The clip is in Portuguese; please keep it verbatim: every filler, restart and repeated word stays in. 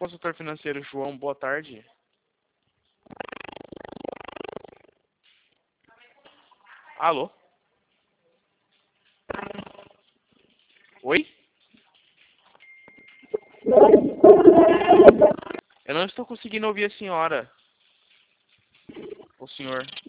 consultor financeiro João, boa tarde. Alô? Oi? Eu não estou conseguindo ouvir a senhora. O senhor.